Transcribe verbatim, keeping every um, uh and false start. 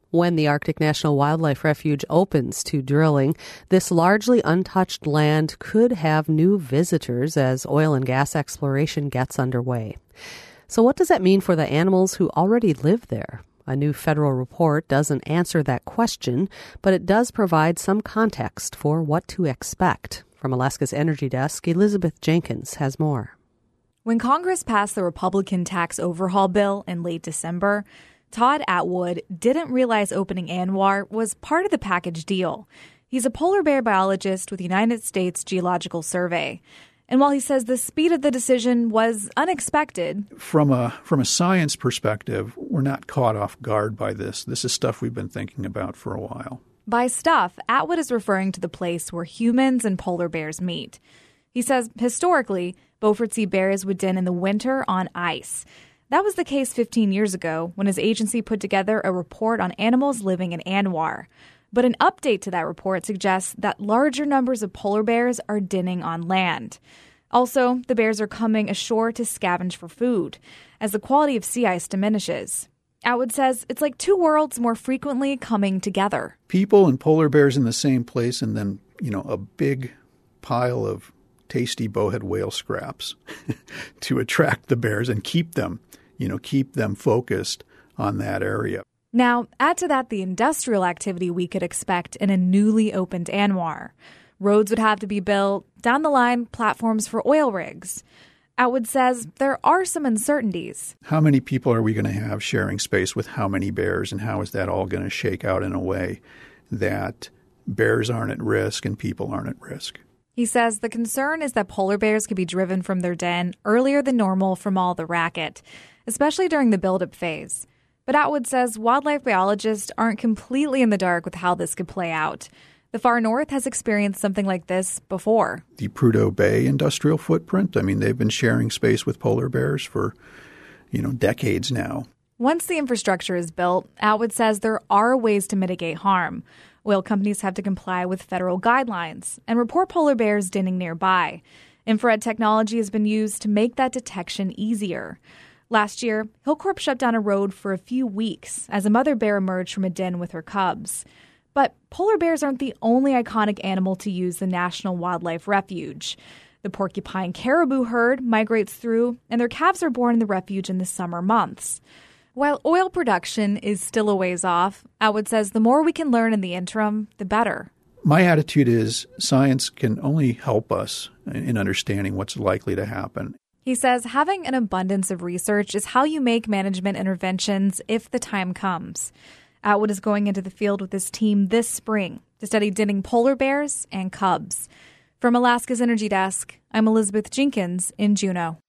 When the Arctic National Wildlife Refuge opens to drilling, this largely untouched land could have new visitors as oil and gas exploration gets underway. So what does that mean for the animals who already live there? A new federal report doesn't answer that question, but it does provide some context for what to expect. From Alaska's Energy Desk, Elizabeth Jenkins has more. When Congress passed the Republican tax overhaul bill in late December, Todd Atwood didn't realize opening ANWR was part of the package deal. He's a polar bear biologist with the United States Geological Survey. And while he says the speed of the decision was unexpected, From a from a science perspective, we're not caught off guard by this. This is stuff we've been thinking about for a while. By stuff, Atwood is referring to the place where humans and polar bears meet. He says historically, Beaufort Sea bears would den in the winter on ice. That was the case fifteen years ago when his agency put together a report on animals living in ANWR. But an update to that report suggests that larger numbers of polar bears are denning on land. Also, the bears are coming ashore to scavenge for food as the quality of sea ice diminishes. Atwood says it's like two worlds more frequently coming together. People and polar bears in the same place, and then, you know, a big pile of tasty bowhead whale scraps to attract the bears and keep them, you know, keep them focused on that area. Now, add to that the industrial activity we could expect in a newly opened ANWR. Roads would have to be built, down the line, platforms for oil rigs. Atwood says there are some uncertainties. How many people are we going to have sharing space with how many bears, and how is that all going to shake out in a way that bears aren't at risk and people aren't at risk? He says the concern is that polar bears could be driven from their den earlier than normal from all the racket, especially during the buildup phase. But Atwood says wildlife biologists aren't completely in the dark with how this could play out. The far north has experienced something like this before. The Prudhoe Bay industrial footprint, I mean, they've been sharing space with polar bears for, you know, decades now. Once the infrastructure is built, Atwood says there are ways to mitigate harm. Oil companies have to comply with federal guidelines and report polar bears denning nearby. Infrared technology has been used to make that detection easier. Last year, Hillcorp shut down a road for a few weeks as a mother bear emerged from a den with her cubs. But polar bears aren't the only iconic animal to use the National Wildlife Refuge. The porcupine caribou herd migrates through, and their calves are born in the refuge in the summer months. While oil production is still a ways off, Atwood says the more we can learn in the interim, the better. My attitude is science can only help us in understanding what's likely to happen. He says having an abundance of research is how you make management interventions if the time comes. Atwood is going into the field with his team this spring to study denning polar bears and cubs. From Alaska's Energy Desk, I'm Elizabeth Jenkins in Juneau.